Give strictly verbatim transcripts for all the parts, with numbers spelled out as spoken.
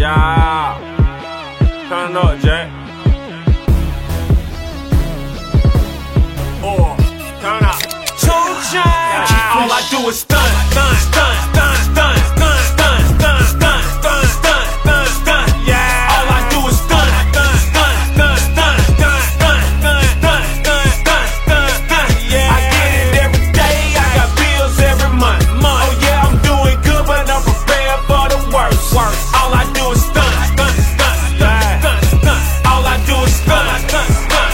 Yeah. Turn up, Jack. Oh, turn up. Two chains. All I do is stunt, stunt, stunt, stunt, stunt, stunt, stunt, stunt, stunt, stunt, stunt, stunt, stunt. Yeah. All I do is stunt, stunt, stunt, stunt, stunt, stunt, stunt, stunt, stunt, stunt, stunt, stunt, stunt. Yeah. I get it every day. I got bills every month. Oh yeah, I'm doing good, but I'm prepared for the worst. All I do is stunt, stunt, stunt, stunt, stunt, stunt. All I do is stunt, stunt, stunt.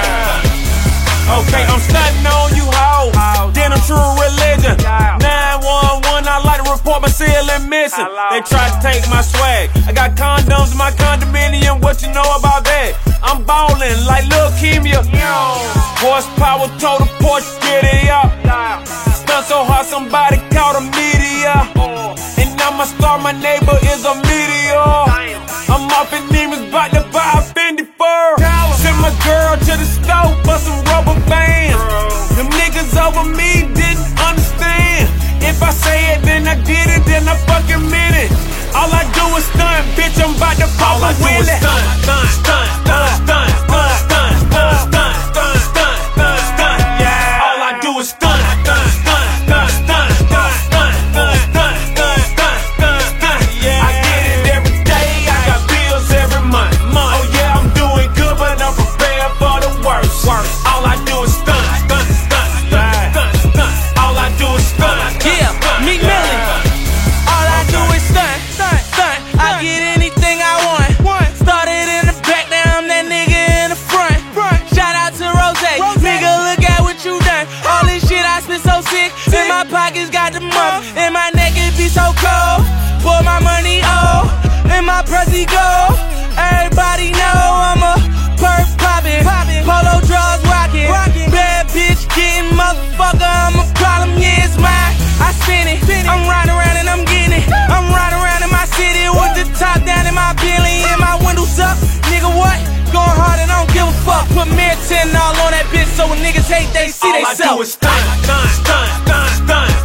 Yeah. Okay, I'm stunting on you, ho. Then I'm true religion. nine one one, I like to report my ceiling missing. They try to take my swag. I got condoms in my condominium. What you know about that? I'm ballin' like Lil' Kimya. Horsepower, total Porsche, get it up. Stunt so hard, somebody called a meteor. And now my star, my neighbor is a meteor. I'm off in demons, bout to buy a Fendi fur. Send my girl to the store for some rubber bands. Them niggas over me didn't understand. If I say it, then I did it, then I fucking meant it. All I do is stunt, bitch, I'm about to pop a wheelie. Stunt, stunt, stunt, stunt, stunt, stunt, stunt, stunt, stunt, stunt, stunt, stunt, stunt. Yeah. All I do is stunt, stunt, stunt, stunt, stunt, stunt, stunt, stunt, stunt, stunt, stunt, stunt, stunt. Yeah. I get it every day. I got bills every month. Oh yeah, I'm doing good, but I'm prepared for the worst. All I do is stunt, stunt, stunt, stunt, stunt, stunt. All I do is stunt. Yeah, Meek Millie. All I do is stunt, stunt, stunt. I get anything I want. Started in the back, now I'm that nigga in the front. Shout out to Rose. Nigga, look at what you done. All this shit I spit so sick. In my pockets got the money. In my neck it be so cold. Pour my money oh. In my Prezi gold. Everybody know I'm a perk poppin'. Polo draws rockin'. Bad bitch getting motherfucker. I'm a problem, yeah, it's mine. I spin it. I'm riding around and I'm getting it. I'm riding around in my city with the top down in my Bentley and my windows up. Nigga, what? Going hard and I don't give a fuck. Put me a ten all on that bitch so when niggas hate, they see they self. All I do is stunt, stunt, stunt, stunt, stunt.